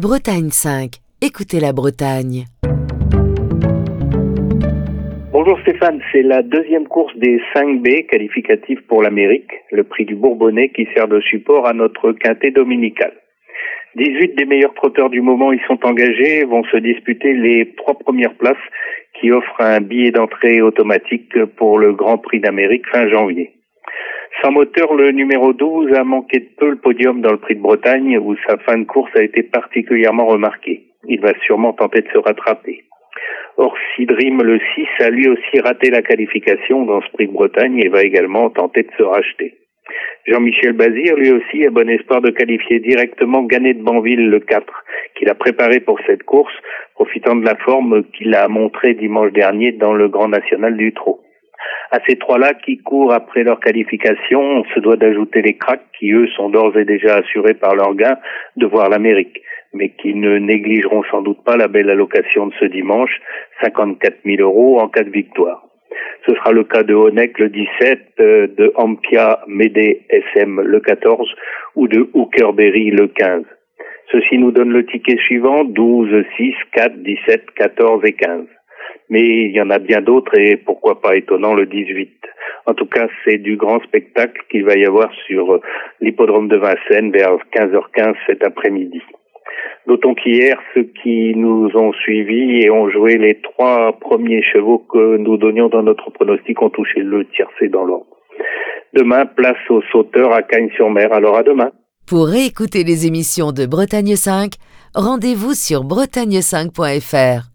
Bretagne 5. Écoutez la Bretagne. Bonjour Stéphane, c'est la deuxième course des 5B qualificatifs pour l'Amérique, le prix du Bourbonnais qui sert de support à notre quintet dominical. 18 des meilleurs trotteurs du moment y sont engagés et vont se disputer les 3 premières places qui offrent un billet d'entrée automatique pour le Grand Prix d'Amérique fin janvier. Sans moteur, le numéro 12 a manqué de peu le podium dans le Prix de Bretagne où sa fin de course a été particulièrement remarquée. Il va sûrement tenter de se rattraper. Or, Sidrim, le 6, a lui aussi raté la qualification dans ce Prix de Bretagne et va également tenter de se racheter. Jean-Michel Bazir, lui aussi, a bon espoir de qualifier directement Gannet de Banville, le 4, qu'il a préparé pour cette course, profitant de la forme qu'il a montrée dimanche dernier dans le Grand National du Trot. À ces 3-là qui courent après leur qualification, on se doit d'ajouter les cracks qui, eux, sont d'ores et déjà assurés par leur gain de voir l'Amérique, mais qui ne négligeront sans doute pas la belle allocation de ce dimanche, 54 000 € en cas de victoire. Ce sera le cas de Honeck le 17, de Ampia Médé SM le 14 ou de Hookerberry le 15. Ceci nous donne le ticket suivant, 12, 6, 4, 17, 14 et 15. Mais il y en a bien d'autres et pourquoi pas étonnant le 18. En tout cas, c'est du grand spectacle qu'il va y avoir sur l'hippodrome de Vincennes vers 15h15 cet après-midi. Notons qu'hier, ceux qui nous ont suivis et ont joué les 3 premiers chevaux que nous donnions dans notre pronostic ont touché le tiercé dans l'ordre. Demain, place aux sauteurs à Cagnes-sur-Mer. Alors à demain. Pour réécouter les émissions de Bretagne 5, rendez-vous sur bretagne5.fr.